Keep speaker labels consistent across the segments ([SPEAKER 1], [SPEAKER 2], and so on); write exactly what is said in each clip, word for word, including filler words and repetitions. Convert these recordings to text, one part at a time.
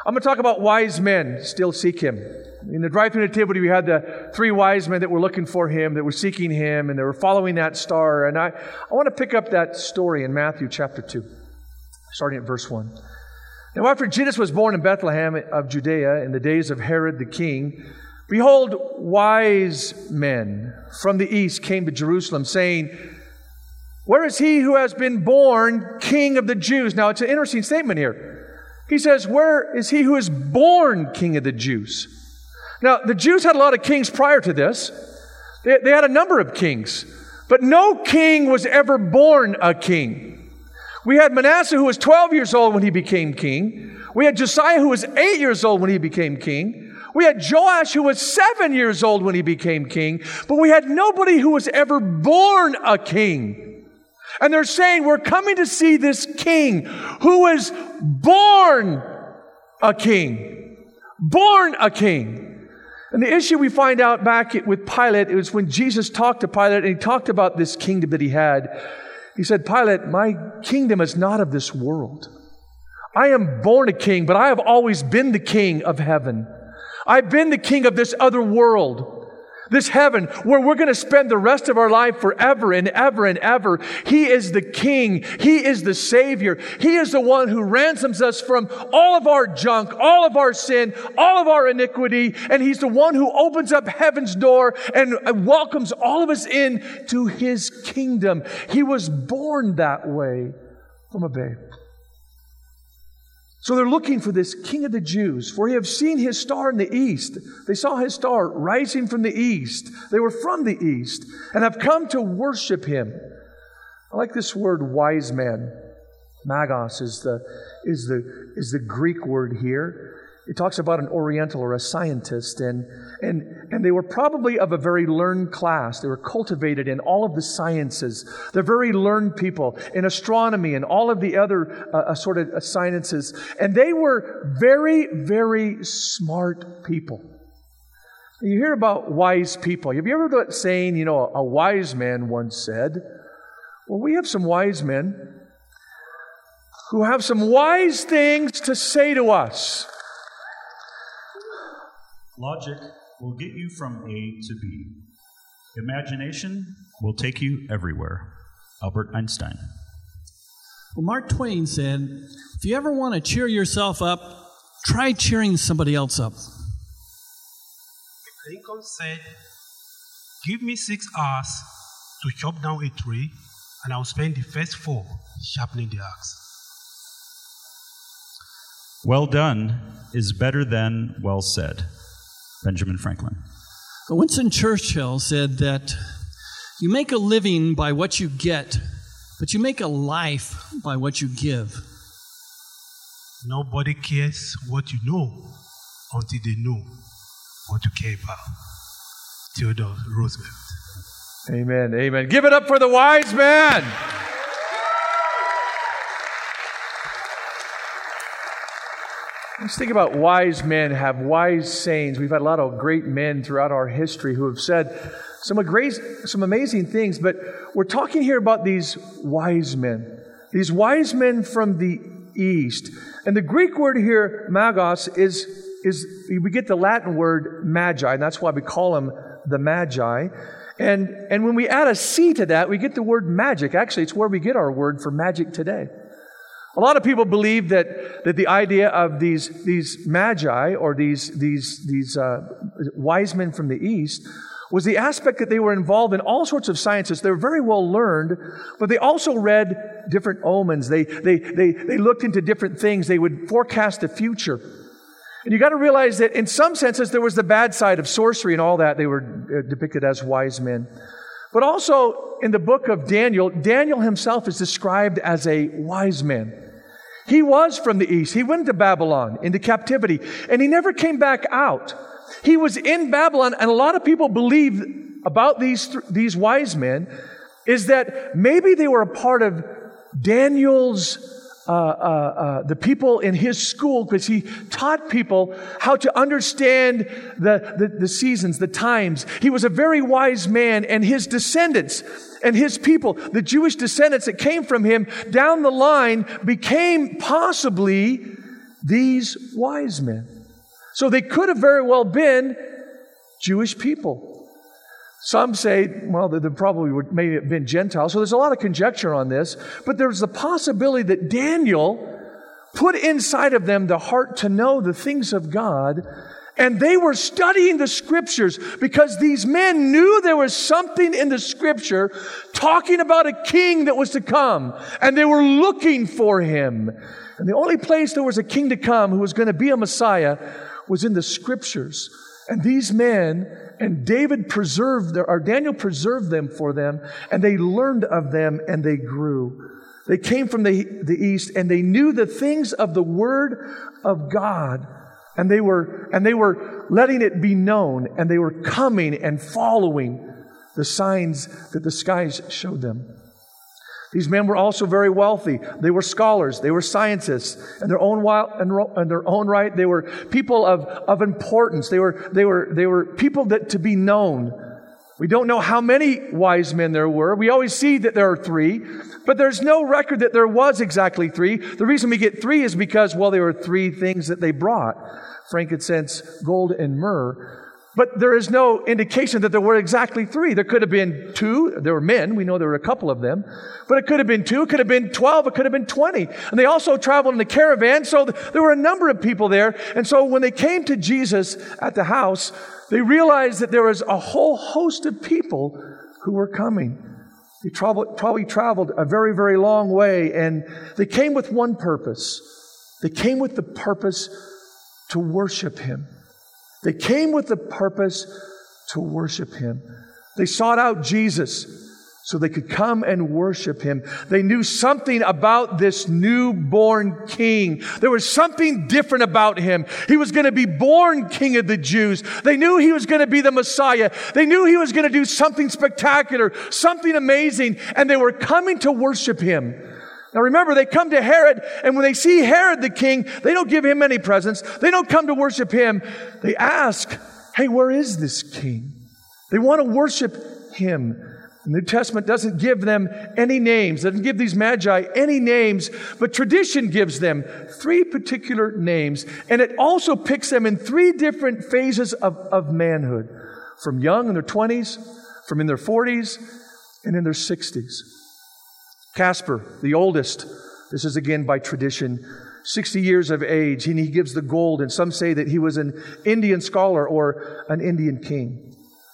[SPEAKER 1] I'm going to talk about wise men still seek Him. In the drive-thru nativity, we had the three wise men that were looking for Him, that were seeking Him, and they were following that star. And I, I want to pick up that story in Matthew chapter two, starting at verse one. Now, after Jesus was born in Bethlehem of Judea in the days of Herod the king, behold, wise men from the east came to Jerusalem, saying, where is he who has been born King of the Jews? Now, it's an interesting statement here. He says, where is he who is born King of the Jews? Now, the Jews had a lot of kings prior to this. They, they had a number of kings. But no king was ever born a king. We had Manasseh, who was twelve years old when he became king. We had Josiah, who was eight years old when he became king. We had Joash, who was seven years old when he became king. But we had nobody who was ever born a king. And they're saying, we're coming to see this king who is born a king. Born a king. And the issue we find out back with Pilate, it was when Jesus talked to Pilate and he talked about this kingdom that he had. He said, Pilate, my kingdom is not of this world. I am born a king, but I have always been the king of heaven. I've been the king of this other world. This heaven, where we're going to spend the rest of our life forever and ever and ever. He is the King. He is the Savior. He is the one who ransoms us from all of our junk, all of our sin, all of our iniquity. And He's the one who opens up heaven's door and welcomes all of us in to His kingdom. He was born that way from a babe. So they're looking for this King of the Jews, for they have seen His star in the east. They saw His star rising from the east. They were from the east and have come to worship Him. I like this word, wise man. Magos is the, is the, is the Greek word here. It talks about an Oriental or a scientist, and, and, and they were probably of a very learned class. They were cultivated in all of the sciences. They're very learned people in astronomy and all of the other uh, sort of uh, sciences. And they were very, very smart people. You hear about wise people. Have you ever heard that saying, you know, a wise man once said? Well, we have some wise men who have some wise things to say to us.
[SPEAKER 2] Logic will get you from A to B. Imagination will take you everywhere. Albert Einstein.
[SPEAKER 3] Well, Mark Twain said, if you ever want to cheer yourself up, try cheering somebody else up.
[SPEAKER 4] Lincoln said, give me six hours to chop down a tree, and I'll spend the first four sharpening the axe.
[SPEAKER 2] Well done is better than well said. Benjamin Franklin.
[SPEAKER 3] Winston Churchill said that you make a living by what you get, but you make a life by what you give.
[SPEAKER 4] Nobody cares what you know until they know what you care about. Theodore Roosevelt.
[SPEAKER 1] Amen. Amen. Give it up for the wise man. Let's think about wise men have wise sayings. We've had a lot of great men throughout our history who have said some great, some amazing things, but we're talking here about these wise men. These wise men from the east. And the Greek word here, magos, is, is we get the Latin word magi, and that's why we call them the magi. And, and when we add a C to that, we get the word magic. Actually, it's where we get our word for magic today. A lot of people believe that, that the idea of these, these magi or these, these, these uh, wise men from the east was the aspect that they were involved in all sorts of sciences. They were very well learned, but they also read different omens. They, they, they, they looked into different things. They would forecast the future. And you got to realize that in some senses there was the bad side of sorcery and all that. They were depicted as wise men. But also in the book of Daniel, Daniel himself is described as a wise man. He was from the east. He went to Babylon into captivity, and he never came back out. He was in Babylon, and a lot of people believe about these, these wise men is that maybe they were a part of Daniel's, uh, uh, uh, the people in his school, because he taught people how to understand the, the, the seasons, the times. He was a very wise man, and his descendants and his people, the Jewish descendants that came from him down the line, became possibly these wise men. So they could have very well been Jewish people. Some say, well, they probably would maybe have been Gentiles. So there's a lot of conjecture on this. But there's the possibility that Daniel put inside of them the heart to know the things of God. And they were studying the Scriptures because these men knew there was something in the Scripture talking about a king that was to come. And they were looking for him. And the only place there was a king to come who was going to be a Messiah was in the Scriptures. And these men, and David preserved, their, or Daniel preserved them for them, and they learned of them and they grew. They came from the, the east and they knew the things of the Word of God. And they were, and they were letting it be known, and they were coming and following the signs that the skies showed them. These men were also very wealthy. They were scholars. They were scientists. In their own while, in their own right, they were people of, of importance. They were, they were, they were people that to be known. We don't know how many wise men there were. We always see that there are three, but there's no record that there was exactly three. The reason we get three is because, well, there were three things that they brought: frankincense, gold, and myrrh. But there is no indication that there were exactly three. There could have been two. There were men. We know there were a couple of them. But it could have been two. It could have been twelve. It could have been twenty. And they also traveled in the caravan. So there were a number of people there. And so when they came to Jesus at the house, they realized that there was a whole host of people who were coming. They traveled, probably traveled a very, very long way. And they came with one purpose. They came with the purpose to worship Him. They came with the purpose to worship Him. They sought out Jesus so they could come and worship Him. They knew something about this newborn King. There was something different about Him. He was going to be born King of the Jews. They knew He was going to be the Messiah. They knew He was going to do something spectacular, something amazing, and they were coming to worship Him. Now remember, they come to Herod, and when they see Herod the king, they don't give him any presents. They don't come to worship him. They ask, hey, where is this king? They want to worship him. The New Testament doesn't give them any names, doesn't give these magi any names, but tradition gives them three particular names, and it also picks them in three different phases of, of manhood, from young in their twenties, from in their forties, and in their sixties. Casper, the oldest, this is again by tradition, sixty years of age, and he gives the gold, and some say that he was an Indian scholar or an Indian king.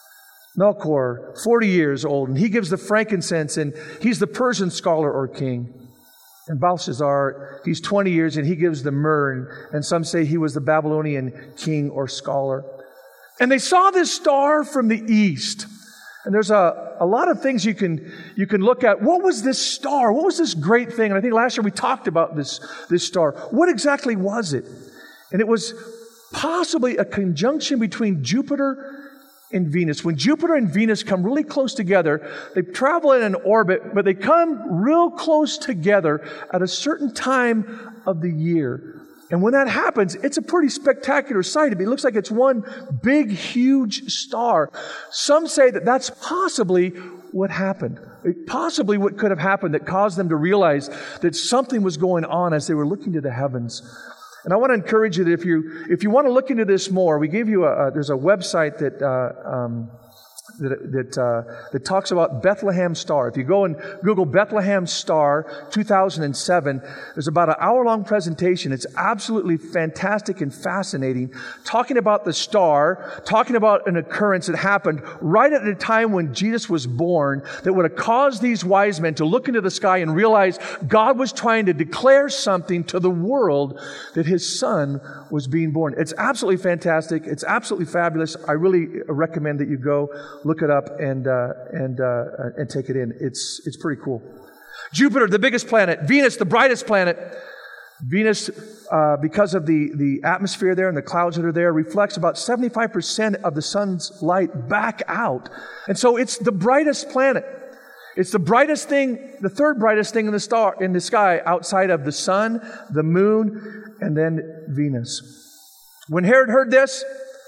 [SPEAKER 1] Melchior, forty years old, and he gives the frankincense, and he's the Persian scholar or king. And Belshazzar, he's twenty years, and he gives the myrrh, and, and some say he was the Babylonian king or scholar. And they saw this star from the east. And there's a, a lot of things you can you can look at. What was this star? What was this great thing? And I think last year we talked about this, this star. What exactly was it? And it was possibly a conjunction between Jupiter and Venus. When Jupiter and Venus come really close together, they travel in an orbit, but they come real close together at a certain time of the year. And when that happens, it's a pretty spectacular sight. It looks like it's one big, huge star. Some say that that's possibly what happened. Possibly what could have happened that caused them to realize that something was going on as they were looking to the heavens. And I want to encourage you that if you if you want to look into this more, we gave you a, a there's a website that uh, um, that that, uh, that talks about Bethlehem Star. If you go and Google Bethlehem Star two thousand seven, there's about an hour-long presentation. It's absolutely fantastic and fascinating, talking about the star, talking about an occurrence that happened right at the time when Jesus was born that would have caused these wise men to look into the sky and realize God was trying to declare something to the world that His Son was being born. It's absolutely fantastic. It's absolutely fabulous. I really recommend that you go look it up and uh, and uh, and take it in. It's it's pretty cool. Jupiter, the biggest planet. Venus, the brightest planet. Venus, uh, because of the, the atmosphere there and the clouds that are there, reflects about seventy-five percent of the sun's light back out. And so it's the brightest planet. It's the brightest thing, the third brightest thing in the star in the sky outside of the sun, the moon, and then Venus. When Herod heard this,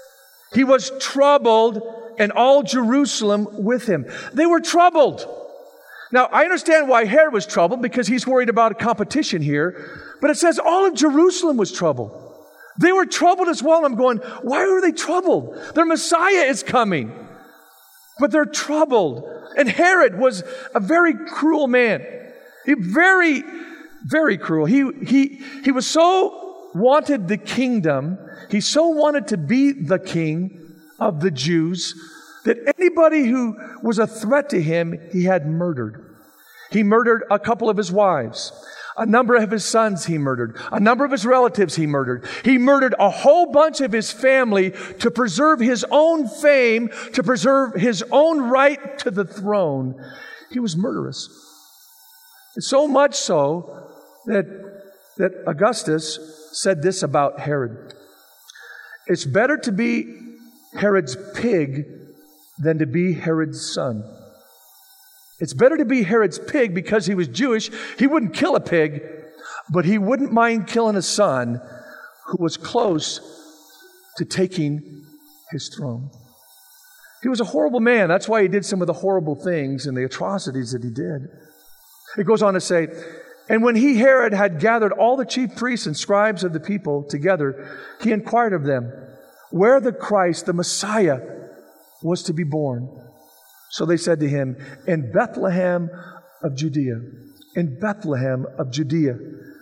[SPEAKER 1] he was troubled, and all Jerusalem with him. They were troubled. Now, I understand why Herod was troubled, because he's worried about a competition here. But it says all of Jerusalem was troubled. They were troubled as well. I'm going, why were they troubled? Their Messiah is coming. But they're troubled. And Herod was a very cruel man. He very, very cruel. He, he, he was so wanted the kingdom. He so wanted to be the king of the Jews that anybody who was a threat to him, he had murdered. He murdered a couple of his wives. A number of his sons he murdered. A number of his relatives he murdered. He murdered a whole bunch of his family to preserve his own fame, to preserve his own right to the throne. He was murderous. So much so that, that Augustus said this about Herod. It's better to be Herod's pig than to be Herod's son. It's better to be Herod's pig because he was Jewish. He wouldn't kill a pig, but he wouldn't mind killing a son who was close to taking his throne. He was a horrible man. That's why he did some of the horrible things and the atrocities that he did. It goes on to say, and when he, Herod, had gathered all the chief priests and scribes of the people together, he inquired of them where the Christ, the Messiah, was to be born. So they said to him, in Bethlehem of Judea, in Bethlehem of Judea.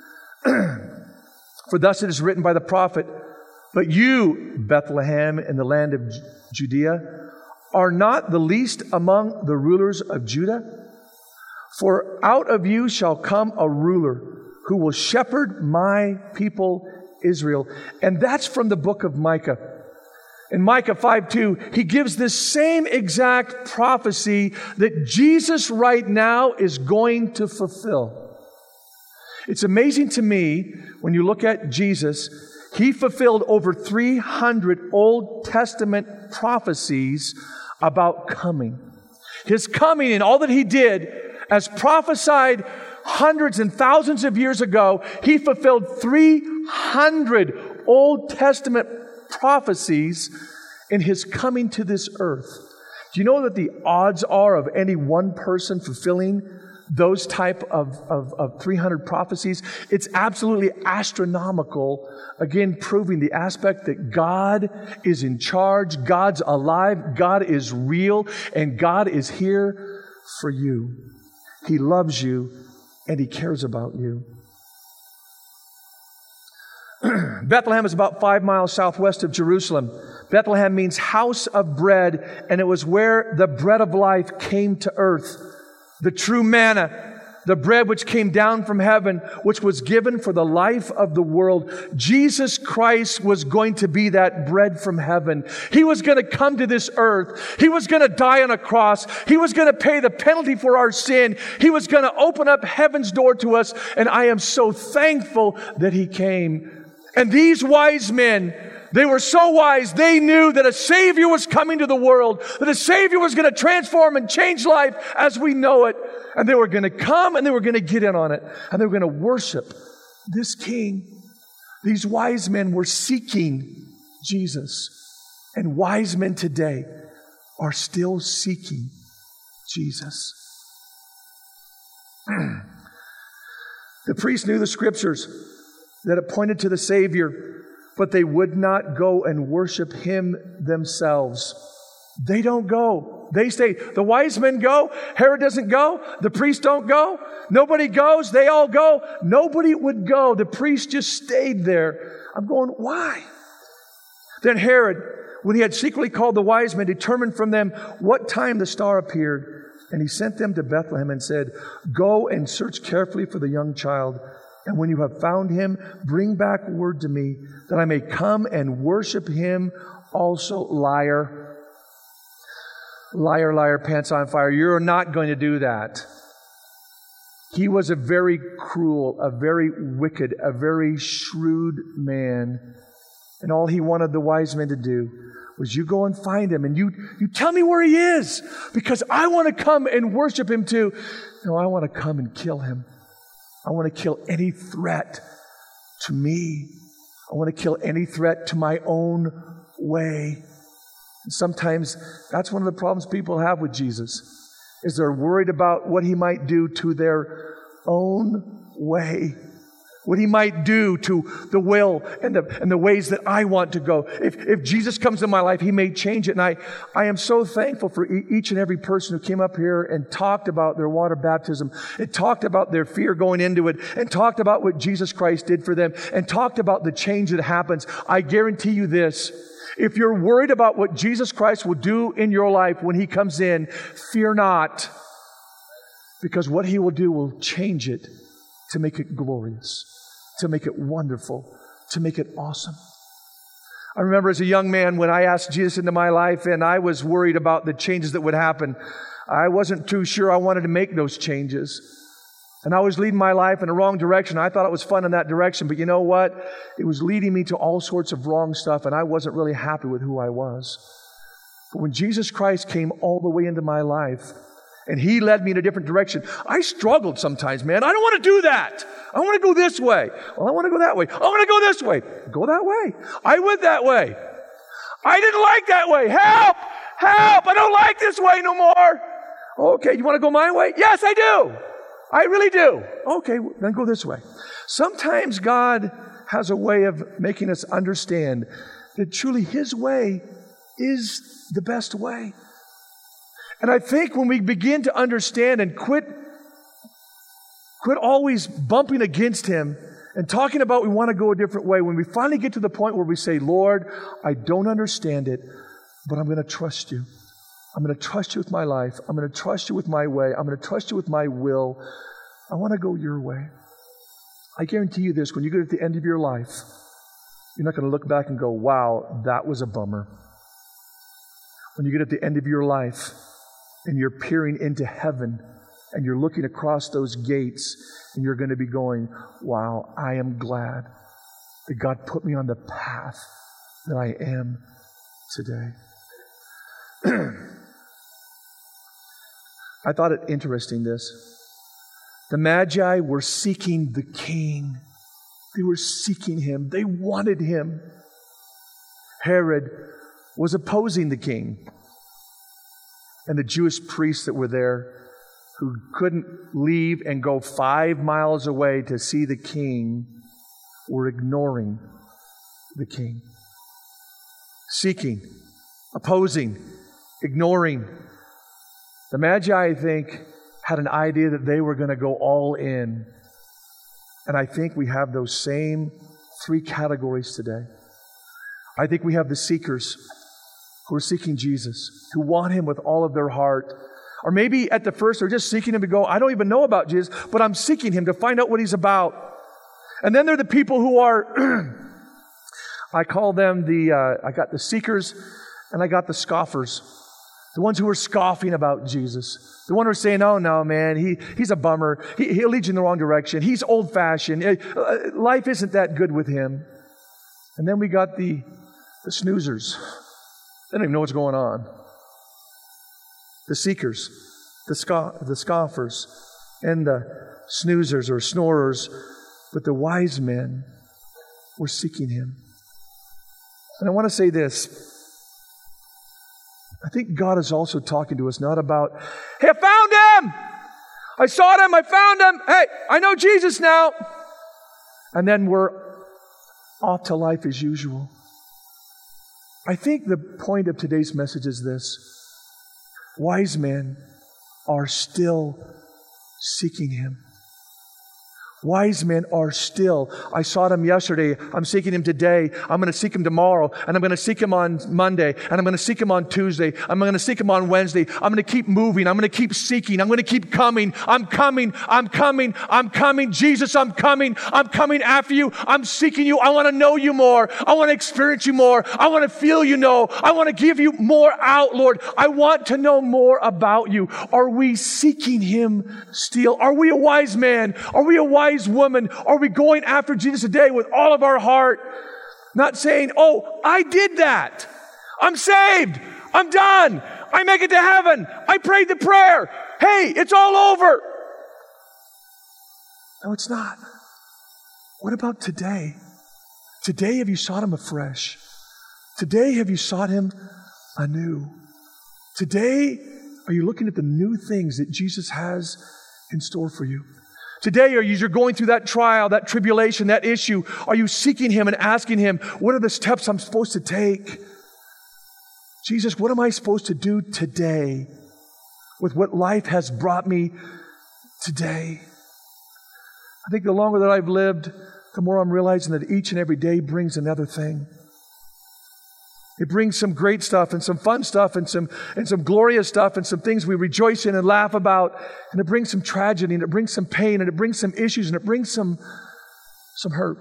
[SPEAKER 1] For thus it is written by the prophet, but you, Bethlehem, in the land of Judea, are not the least among the rulers of Judah. For out of you shall come a ruler who will shepherd my people Israel. And that's from the book of Micah. In Micah five two, he gives this same exact prophecy that Jesus right now is going to fulfill. It's amazing to me when you look at Jesus, he fulfilled over three hundred Old Testament prophecies about coming. His coming and all that he did, as prophesied hundreds and thousands of years ago, he fulfilled three hundred Old Testament prophecies in his coming to this earth. Do you know that the odds are of any one person fulfilling those type of, of, of three hundred prophecies? It's absolutely astronomical, again proving the aspect that God is in charge, God's alive, God is real, and God is here for you. He loves you and he cares about you. Bethlehem is about five miles southwest of Jerusalem. Bethlehem means house of bread, and it was where the bread of life came to earth. The true manna, the bread which came down from heaven, which was given for the life of the world. Jesus Christ was going to be that bread from heaven. He was going to come to this earth. He was going to die on a cross. He was going to pay the penalty for our sin. He was going to open up heaven's door to us, and I am so thankful that He came. And these wise men, they were so wise, they knew that a Savior was coming to the world, that a Savior was going to transform and change life as we know it. And they were going to come and they were going to get in on it. And they were going to worship this King. These wise men were seeking Jesus. And wise men today are still seeking Jesus. The priests knew the scriptures that it pointed to the Savior, but they would not go and worship Him themselves. They don't go. They stay. The wise men go. Herod doesn't go. The priests don't go. Nobody goes. They all go. Nobody would go. The priests just stayed there. I'm going, why? Then Herod, when he had secretly called the wise men, determined from them what time the star appeared. And he sent them to Bethlehem and said, go and search carefully for the young child. And when you have found him, bring back word to me that I may come and worship him also. Liar. Liar, liar, pants on fire. You're not going to do that. He was a very cruel, a very wicked, a very shrewd man. And all he wanted the wise men to do was you go and find him and you, you tell me where he is, because I want to come and worship him too. No, I want to come and kill him. I want to kill any threat to me. I want to kill any threat to my own way. And sometimes that's one of the problems people have with Jesus, is they're worried about what He might do to their own way. what He might do to the will and the, and the ways that I want to go. If, if Jesus comes in my life, He may change it. And I, I am so thankful for e- each and every person who came up here and talked about their water baptism, and talked about their fear going into it, and talked about what Jesus Christ did for them, and talked about the change that happens. I guarantee you this. If you're worried about what Jesus Christ will do in your life when He comes in, fear not. Because what He will do will change it to make it glorious, to make it wonderful, to make it awesome. I remember as a young man when I asked Jesus into my life and I was worried about the changes that would happen. I wasn't too sure I wanted to make those changes. And I was leading my life in the wrong direction. I thought it was fun in that direction, but you know what? It was leading me to all sorts of wrong stuff, and I wasn't really happy with who I was. But when Jesus Christ came all the way into my life, and He led me in a different direction, I struggled sometimes, man. I don't want to do that. I want to go this way. Well, I want to go that way. I want to go this way. Go that way. I went that way. I didn't like that way. Help! Help! I don't like this way no more. Okay, you want to go my way? Yes, I do. I really do. Okay, then go this way. Sometimes God has a way of making us understand that truly His way is the best way. And I think when we begin to understand and quit, quit always bumping against Him and talking about we want to go a different way, when we finally get to the point where we say, Lord, I don't understand it, but I'm going to trust You. I'm going to trust You with my life. I'm going to trust You with my way. I'm going to trust You with my will. I want to go Your way. I guarantee you this, when you get at the end of your life, you're not going to look back and go, wow, that was a bummer. When you get at the end of your life, and you're peering into heaven, and you're looking across those gates, and you're going to be going, wow, I am glad that God put me on the path that I am today. I thought it interesting, this. The Magi were seeking the King. They were seeking Him. They wanted Him. Herod was opposing the King. And the Jewish priests that were there, who couldn't leave and go five miles away to see the King, were ignoring the King. Seeking, opposing, ignoring. The Magi, I think, had an idea that they were going to go all in. And I think we have those same three categories today. I think we have the seekers who are seeking Jesus, who want Him with all of their heart. Or maybe at the first they're just seeking Him to go, I don't even know about Jesus, but I'm seeking Him to find out what He's about. And then there are the people who are, I call them the, uh, I got the seekers and I got the scoffers. The ones who are scoffing about Jesus. The one who are saying, oh no, man, he, he's a bummer. He, he'll lead you in the wrong direction. He's old-fashioned. Uh, life isn't that good with him. And then we got the, the snoozers. They don't even know what's going on. The seekers, the, scoff, the scoffers, and the snoozers or snorers. But the wise men were seeking Him. And I want to say this. I think God is also talking to us not about, hey, I found Him! I sought Him, I found Him! Hey, I know Jesus now! And then we're off to life as usual. I think the point of today's message is this. Wise men are still seeking Him. Wise men are still. I sought Him yesterday. I'm seeking Him today. I'm going to seek Him tomorrow. And I'm going to seek Him on Monday. And I'm going to seek Him on Tuesday. I'm going to seek Him on Wednesday. I'm going to keep moving. I'm going to keep seeking. I'm going to keep coming. I'm coming. I'm coming. I'm coming. Jesus, I'm coming. I'm coming after You. I'm seeking You. I want to know You more. I want to experience You more. I want to feel You know. I want to give You more out, Lord. I want to know more about You. Are we seeking Him still? Are we a wise man? Are we a wise woman? Are we going after Jesus today with all of our heart? Not saying, oh, I did that. I'm saved. I'm done. I make it to heaven. I prayed the prayer. Hey, it's all over. No, it's not. What about today? Today, have you sought Him afresh? Today, have you sought Him anew? Today, are you looking at the new things that Jesus has in store for you? Today, are you, you're going through that trial, that tribulation, that issue, are you seeking Him and asking Him, what are the steps I'm supposed to take? Jesus, what am I supposed to do today with what life has brought me today? I think the longer that I've lived, the more I'm realizing that each and every day brings another thing. It brings some great stuff and some fun stuff and some and some glorious stuff and some things we rejoice in and laugh about. And it brings some tragedy and it brings some pain and it brings some issues and it brings some, some hurt.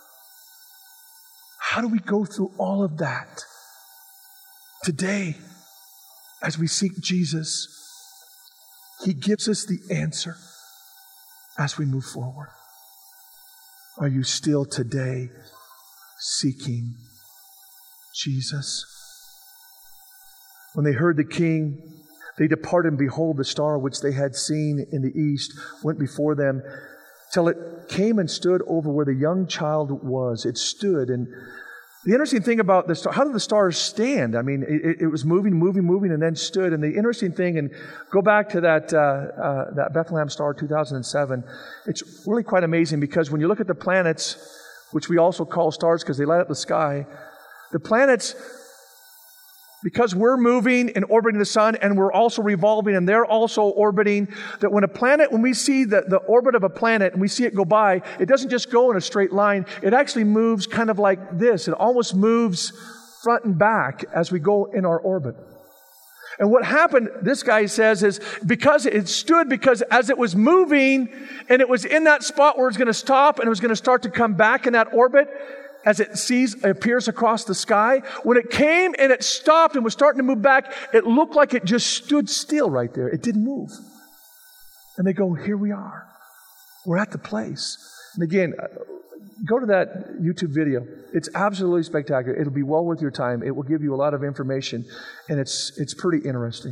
[SPEAKER 1] How do we go through all of that today as we seek Jesus? He gives us the answer as we move forward. Are you still today seeking Jesus? When they heard the king, they departed, and behold, the star which they had seen in the east went before them till it came and stood over where the young child was. It stood. And the interesting thing about the star, how did the stars stand? I mean, it, it was moving, moving, moving, and then stood. And the interesting thing, and go back to that, uh, uh, that Bethlehem star two thousand seven, it's really quite amazing because when you look at the planets, which we also call stars because they light up the sky, the planets, because we're moving and orbiting the sun and we're also revolving and they're also orbiting, that when a planet, when we see the, the orbit of a planet and we see it go by, it doesn't just go in a straight line. It actually moves kind of like this. It almost moves front and back as we go in our orbit. And what happened, this guy says, is because it stood, because as it was moving and it was in that spot where it's going to stop and it was going to start to come back in that orbit, as it sees, it appears across the sky. When it came and it stopped and was starting to move back, it looked like it just stood still right there. It didn't move. And they go, here we are. We're at the place. And again, go to that YouTube video. It's absolutely spectacular. It'll be well worth your time. It will give you a lot of information. And it's, it's pretty interesting.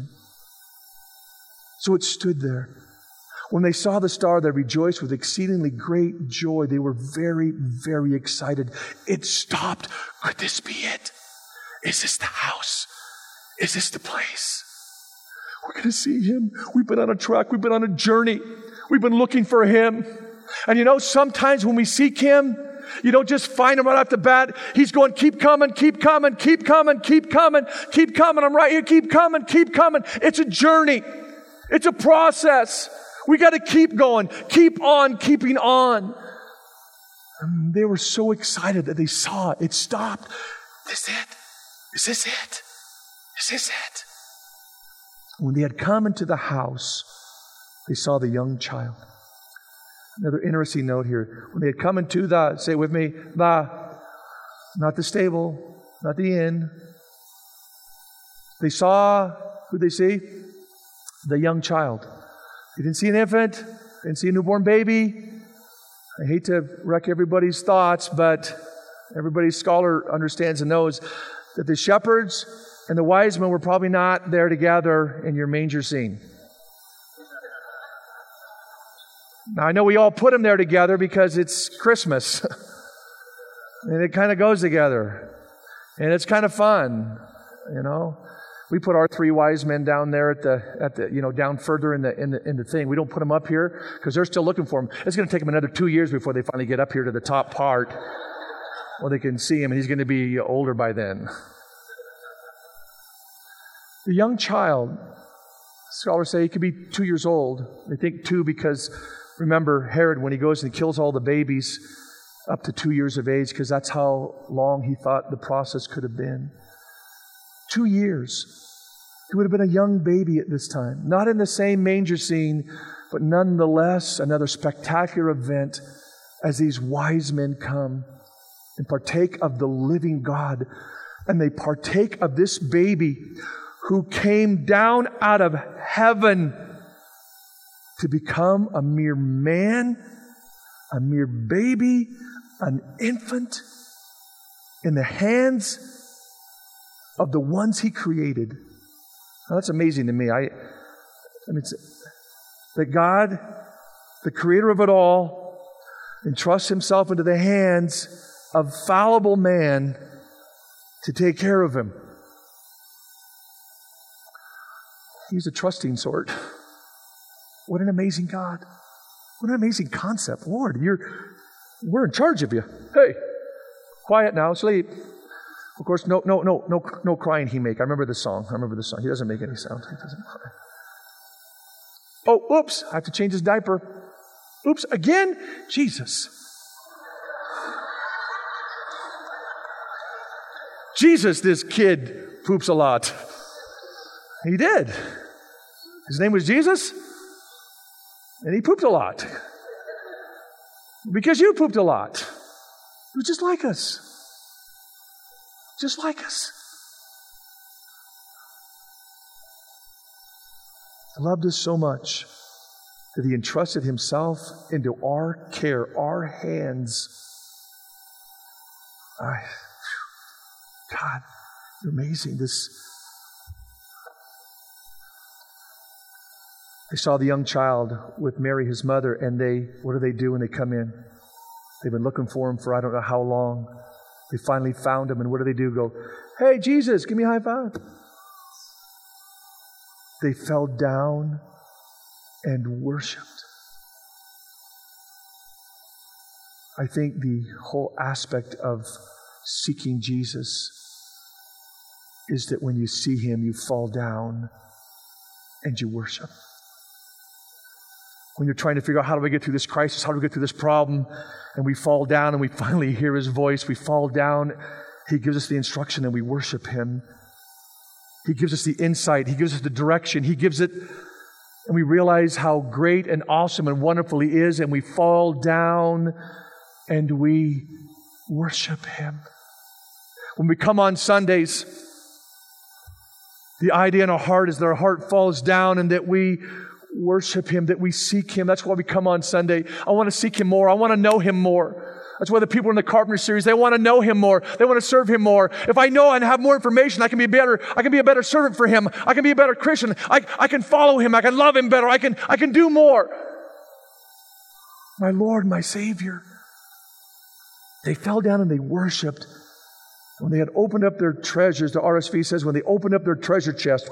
[SPEAKER 1] So it stood there. When they saw the star, they rejoiced with exceedingly great joy. They were very, very excited. It stopped. Could this be it? Is this the house? Is this the place? We're going to see Him. We've been on a trek. We've been on a journey. We've been looking for Him. And you know, sometimes when we seek Him, you don't just find Him right off the bat. He's going, keep coming, keep coming, keep coming, keep coming, keep coming. I'm right here. Keep coming, keep coming. It's a journey. It's a process. We got to keep going, keep on keeping on. And they were so excited that they saw it. It stopped. Is this it? Is this it? Is this it? When they had come into the house, they saw the young child. Another interesting note here. When they had come into the, say it with me, the, not the stable, not the inn. They saw, who did they see? The young child. They didn't see an infant, they didn't see a newborn baby. I hate to wreck everybody's thoughts, but everybody's scholar understands and knows that the shepherds and the wise men were probably not there together in your manger scene. Now, I know we all put them there together because it's Christmas. And it kind of goes together. And it's kind of fun, you know. We put our three wise men down there at the, at the, you know, down further in the, in the, in the thing. We don't put them up here because they're still looking for him. It's going to take them another two years before they finally get up here to the top part where they can see him, and he's going to be older by then. The young child, scholars say he could be two years old. They think two because, remember, Herod, when he goes and kills all the babies up to two years of age, because that's how long he thought the process could have been. Two years. He would have been a young baby at this time. Not in the same manger scene, but nonetheless another spectacular event as these wise men come and partake of the living God. And they partake of this baby who came down out of heaven to become a mere man, a mere baby, an infant in the hands of the ones He created. Now, that's amazing to me. I, I mean, it's, that God, the creator of it all, entrusts Himself into the hands of fallible man to take care of him. He's a trusting sort. What an amazing God. What an amazing concept. Lord, you're, we're in charge of you. Hey, quiet now, sleep. Of course, no, no, no, no, no crying he make. I remember the song. I remember the song. He doesn't make any sound. He doesn't cry. Oh, oops, I have to change his diaper. Oops, again? Jesus. Jesus, this kid poops a lot. He did. His name was Jesus, and he pooped a lot. Because you pooped a lot. He was just like us. Just like us. He loved us so much that he entrusted himself into our care, our hands. I, God, you're amazing. This. They saw the young child with Mary, his mother, and they, what do they do when they come in? They've been looking for him for I don't know how long. They finally found him, and what do they do? Go, hey, Jesus, give me a high five. They fell down and worshiped. I think the whole aspect of seeking Jesus is that when you see him, you fall down and you worship. When you're trying to figure out how do we get through this crisis, how do we get through this problem, and we fall down and we finally hear his voice, we fall down, he gives us the instruction and we worship him. He gives us the insight, he gives us the direction, he gives it, and we realize how great and awesome and wonderful he is, and we fall down and we worship him. When we come on Sundays, the idea in our heart is that our heart falls down and that we worship him, that we seek him. That's why we come on Sunday. I want to seek him more. I want to know him more. That's why the people in the Carpenter series, they want to know him more. They want to serve him more. If I know and have more information, I can be better. I can be a better servant for him. I can be a better Christian. I, I can follow him. I can love him better. I can, I can do more. My Lord, my Savior. They fell down and they worshiped. When they had opened up their treasures, the R S V says, when they opened up their treasure chest,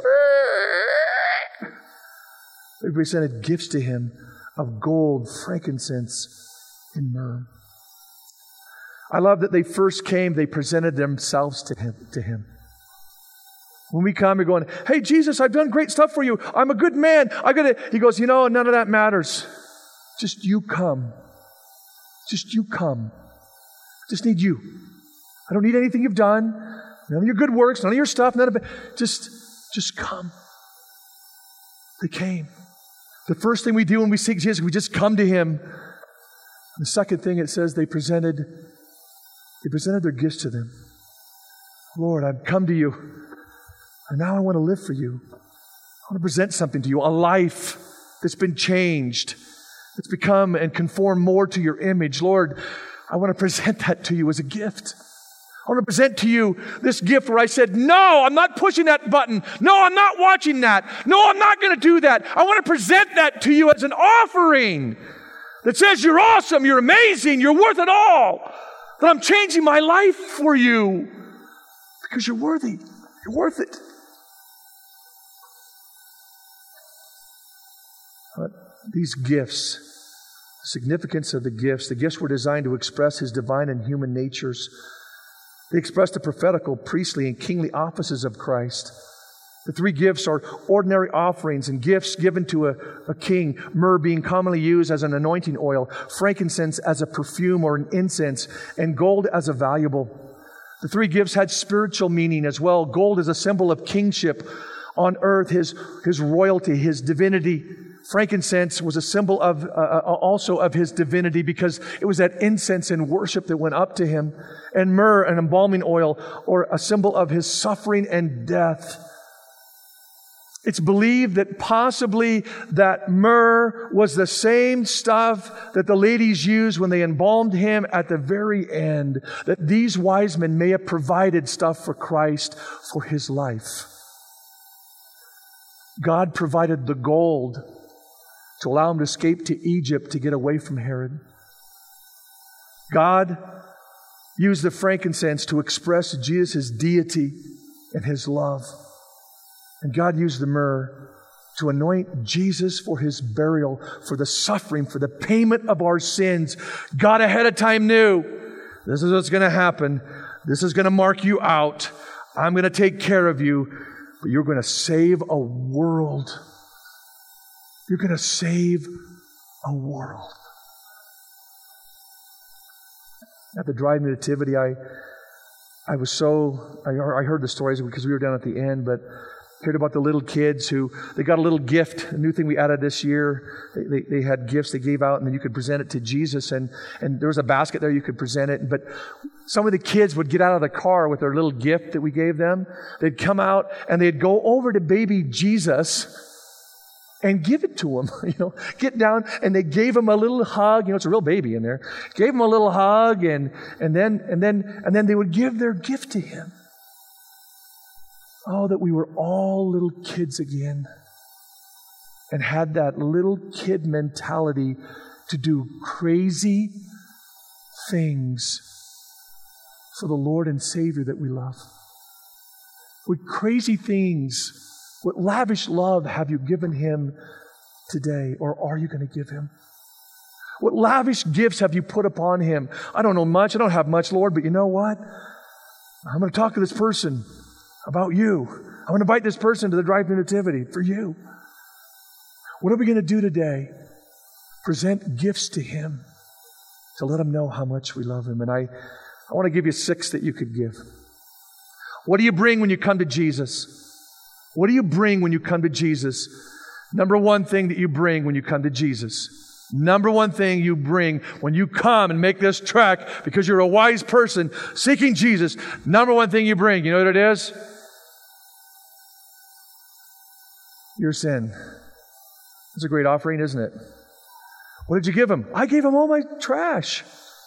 [SPEAKER 1] they presented gifts to him of gold, frankincense, and myrrh. I love that they first came, they presented themselves to him. To him. When we come, we're going, hey, Jesus, I've done great stuff for you. I'm a good man. I gotta. He goes, you know, none of that matters. Just you come. Just you come. Just need you. I don't need anything you've done. None of your good works, none of your stuff, none of it. Just, just come. They came. The first thing we do when we seek Jesus, we just come to him. The second thing it says they presented, they presented their gifts to them. Lord, I've come to you, and now I want to live for you. I want to present something to you, a life that's been changed, that's become and conformed more to your image. Lord, I want to present that to you as a gift. I want to present to you this gift where I said, no, I'm not pushing that button. No, I'm not watching that. No, I'm not going to do that. I want to present that to you as an offering that says you're awesome, you're amazing, you're worth it all. That I'm changing my life for you because you're worthy. You're worth it. But these gifts, the significance of the gifts, the gifts were designed to express his divine and human natures. They express the prophetical, priestly, and kingly offices of Christ. The three gifts are ordinary offerings and gifts given to a, a king, myrrh being commonly used as an anointing oil, frankincense as a perfume or an incense, and gold as a valuable. The three gifts had spiritual meaning as well. Gold is a symbol of kingship on earth, his, his royalty, his divinity. Frankincense was a symbol of uh, also of his divinity because it was that incense and worship that went up to him. And myrrh, an embalming oil, or a symbol of his suffering and death. It's believed that possibly that myrrh was the same stuff that the ladies used when they embalmed him at the very end. That these wise men may have provided stuff for Christ for his life. God provided the gold to allow him to escape to Egypt to get away from Herod. God used the frankincense to express Jesus' deity and his love. And God used the myrrh to anoint Jesus for his burial, for the suffering, for the payment of our sins. God ahead of time knew, this is what's going to happen. This is going to mark you out. I'm going to take care of you, but you're going to save a world. You're going to save a world. At the Drive Nativity, I I was so, I, I heard the stories because we were down at the end, but heard about the little kids who, they got a little gift, a new thing we added this year. They, they, they had gifts they gave out, and then you could present it to Jesus, and, and there was a basket there you could present it. But some of the kids would get out of the car with their little gift that we gave them. They'd come out, and they'd go over to baby Jesus and give it to him, you know, get down, and they gave him a little hug. You know, it's a real baby in there. Gave him a little hug, and and then and then and then they would give their gift to him. Oh, that we were all little kids again, and had that little kid mentality to do crazy things for the Lord and Savior that we love. With crazy things. What lavish love have you given him today, or are you going to give him? What lavish gifts have you put upon him? I don't know much. I don't have much, Lord, but you know what? I'm going to talk to this person about you. I'm going to invite this person to the Drive Nativity for you. What are we going to do today? Present gifts to him to let him know how much we love him. And I, I want to give you six that you could give. What do you bring when you come to Jesus? What do you bring when you come to Jesus? Number one thing that you bring when you come to Jesus. Number one thing you bring when you come and make this trek because you're a wise person seeking Jesus. Number one thing you bring, you know what it is? Your sin. It's a great offering, isn't it? What did you give him? I gave him all my trash.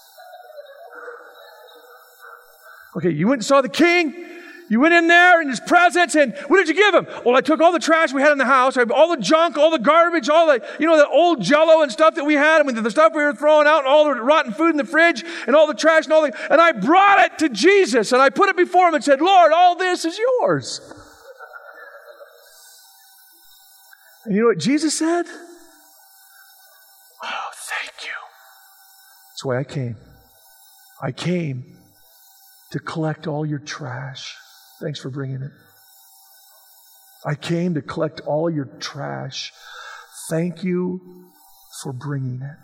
[SPEAKER 1] Okay, you went and saw the king. You went in there in his presence, and what did you give him? Well, I took all the trash we had in the house, all the junk, all the garbage, all the, you know, the old Jell-O and stuff that we had, and the stuff we were throwing out, and all the rotten food in the fridge, and all the trash and all the, and I brought it to Jesus, and I put it before him and said, Lord, all this is yours. And you know what Jesus said? Oh, thank you. That's why I came. I came to collect all your trash. Thanks for bringing it. I came to collect all your trash. Thank you for bringing it.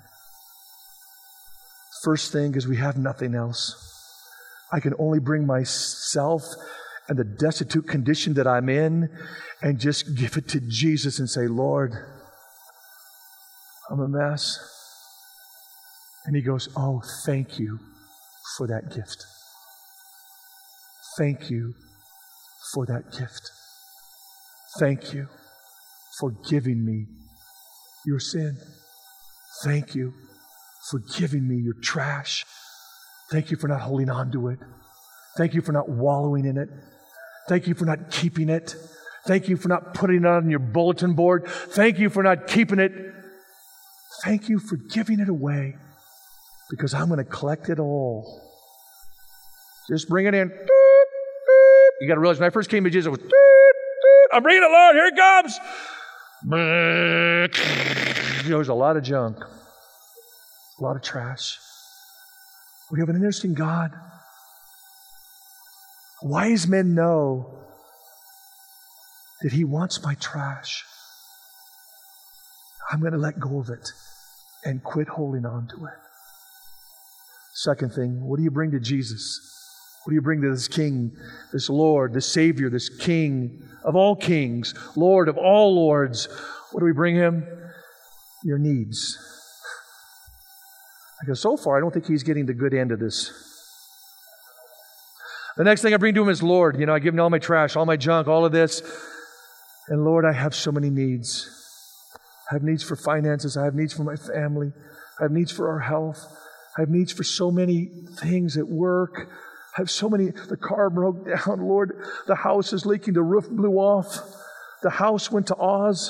[SPEAKER 1] First thing is we have nothing else. I can only bring myself and the destitute condition that I'm in and just give it to Jesus and say, Lord, I'm a mess. And he goes, oh, thank you for that gift. Thank you for that gift. Thank you for giving me your sin. Thank you for giving me your trash. Thank you for not holding on to it. Thank you for not wallowing in it. Thank you for not keeping it. Thank you for not putting it on your bulletin board. Thank you for not keeping it. Thank you for giving it away, because I'm going to collect it all. Just bring it in. You got to realize when I first came to Jesus, it was, I'm bringing it, Lord, here it comes. There was a lot of junk, a lot of trash. We have an interesting God. Wise men know that he wants my trash. I'm going to let go of it and quit holding on to it. Second thing, what do you bring to Jesus? What do you bring to this King, this Lord, this Savior, this King of all kings, Lord of all lords? What do we bring him? Your needs. Because so far, I don't think he's getting the good end of this. The next thing I bring to him is, Lord, you know, I give him all my trash, all my junk, all of this. And Lord, I have so many needs. I have needs for finances. I have needs for my family. I have needs for our health. I have needs for so many things at work. I have so many, the car broke down, Lord. The house is leaking. The roof blew off. The house went to Oz.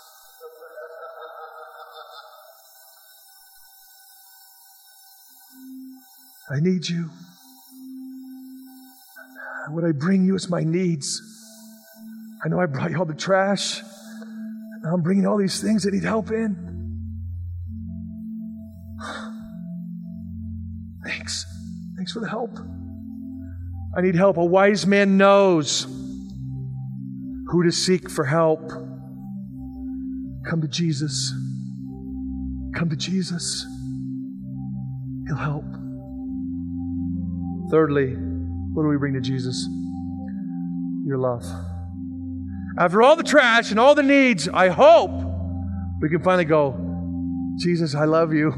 [SPEAKER 1] I need you. What I bring you is my needs. I know I brought you all the trash. I'm bringing all these things that need help in. Thanks. Thanks for the help. I need help. A wise man knows who to seek for help. Come to Jesus. Come to Jesus. He'll help. Thirdly, what do we bring to Jesus? Your love. After all the trash and all the needs, I hope we can finally go, Jesus, I love you.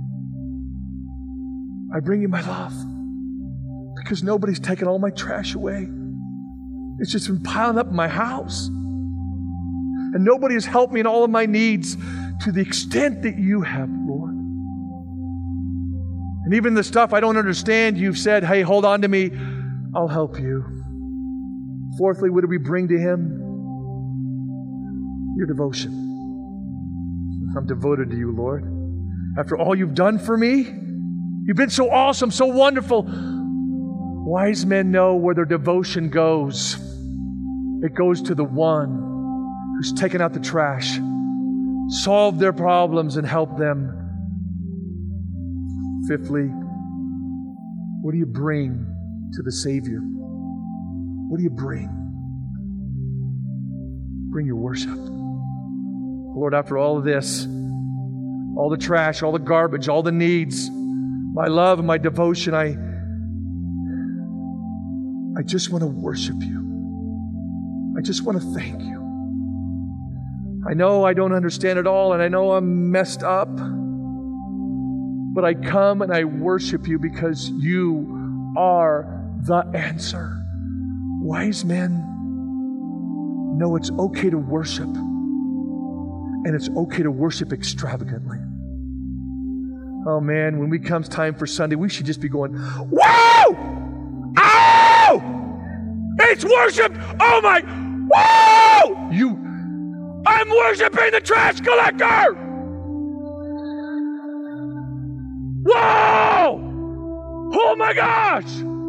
[SPEAKER 1] I bring you my love. Because nobody's taken all my trash away. It's just been piling up in my house. And nobody has helped me in all of my needs to the extent that you have, Lord. And even the stuff I don't understand, you've said, hey, hold on to me. I'll help you. Fourthly, what do we bring to Him? Your devotion. I'm devoted to you, Lord. After all you've done for me, you've been so awesome, so wonderful. Wise men know where their devotion goes. It goes to the one who's taken out the trash, solved their problems, and helped them. Fifthly, what do you bring to the Savior? What do you bring? Bring your worship. Lord, after all of this, all the trash, all the garbage, all the needs, my love and my devotion, I, I just want to worship you. I just want to thank you. I know I don't understand it all, and I know I'm messed up, but I come and I worship you because you are the answer. Wise men know it's okay to worship, and it's okay to worship extravagantly. Oh man, when it comes time for Sunday, we should just be going, whoa! Ow! It's worship! Oh my, whoa! You, I'm worshiping the trash collector! Whoa! Oh my gosh!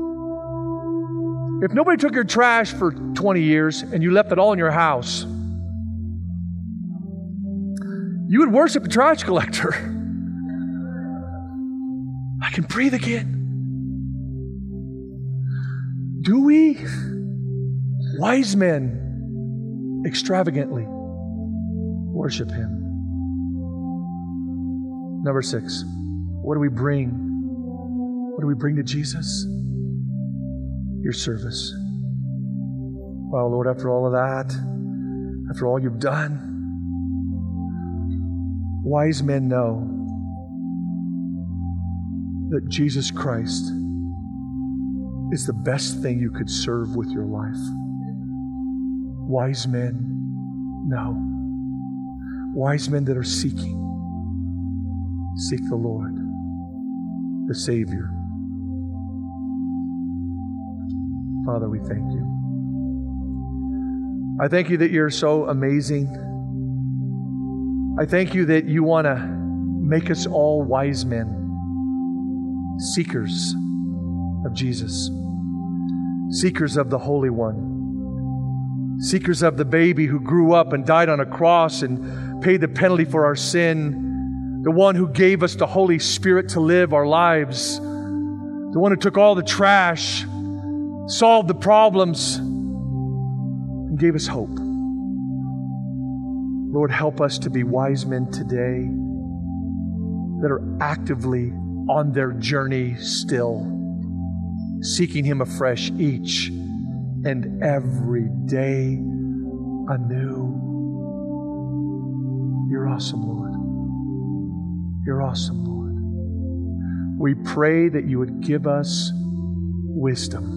[SPEAKER 1] If nobody took your trash for twenty years and you left it all in your house, you would worship the trash collector. I can breathe again. Do we, wise men, extravagantly worship Him? Number six, what do we bring? What do we bring to Jesus? Your service. Wow, Lord, after all of that, after all you've done, wise men know that Jesus Christ is the best thing you could serve with your life. Wise men know. Wise men that are seeking, seek the Lord, the Savior. Father, we thank you. I thank you that you're so amazing. I thank you that you want to make us all wise men, seekers of Jesus, seekers of the Holy One, seekers of the baby who grew up and died on a cross and paid the penalty for our sin, the one who gave us the Holy Spirit to live our lives, the one who took all the trash, solved the problems, and gave us hope. Lord, help us to be wise men today that are actively on their journey still, seeking Him afresh each and every day anew. You're awesome, Lord. You're awesome, Lord. We pray that you would give us wisdom,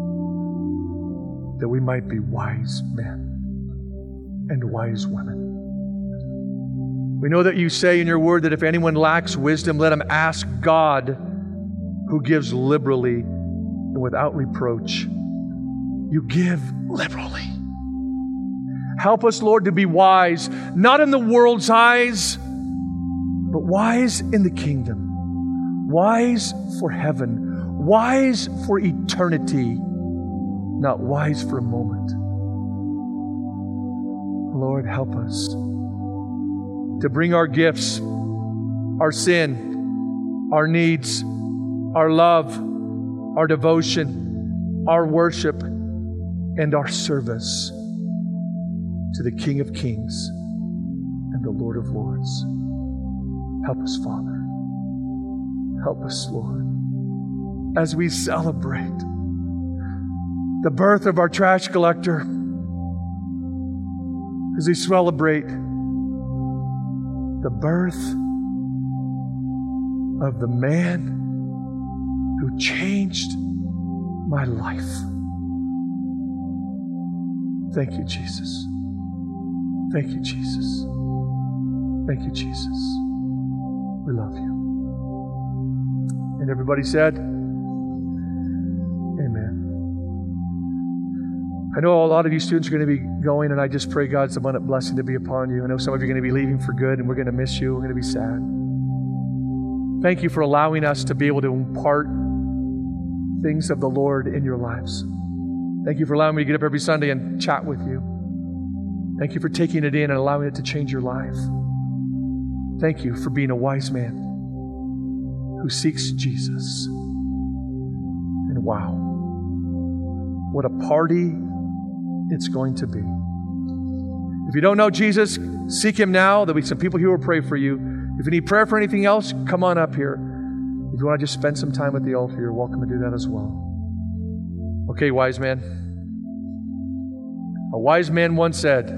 [SPEAKER 1] that we might be wise men and wise women. We know that you say in your word that if anyone lacks wisdom, let him ask God, who gives liberally and without reproach. You give liberally. Help us, Lord, to be wise, not in the world's eyes, but wise in the kingdom, wise for heaven, wise for eternity, not wise for a moment. Lord, help us to bring our gifts, our sin, our needs, our love, our devotion, our worship, and our service to the King of Kings and the Lord of Lords. Help us, Father. Help us, Lord, as we celebrate the birth of our trash collector, as we celebrate the birth of the man who changed my life. Thank you, Jesus. Thank you, Jesus. Thank you, Jesus. We love you. And everybody said, Amen. I know a lot of you students are going to be going, and I just pray God's abundant blessing to be upon you. I know some of you are going to be leaving for good, and we're going to miss you. We're going to be sad. Thank you for allowing us to be able to impart things of the Lord in your lives. Thank you for allowing me to get up every Sunday and chat with you. Thank you for taking it in and allowing it to change your life. Thank you for being a wise man who seeks Jesus. And wow, what a party it's going to be. If you don't know Jesus, seek Him now. There'll be some people here who will pray for you. If you need prayer for anything else, come on up here. If you want to just spend some time at the altar, you're welcome to do that as well. Okay, wise man. A wise man once said,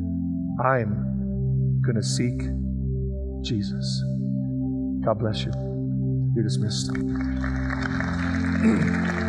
[SPEAKER 1] I'm going to seek Jesus. God bless you. You're dismissed.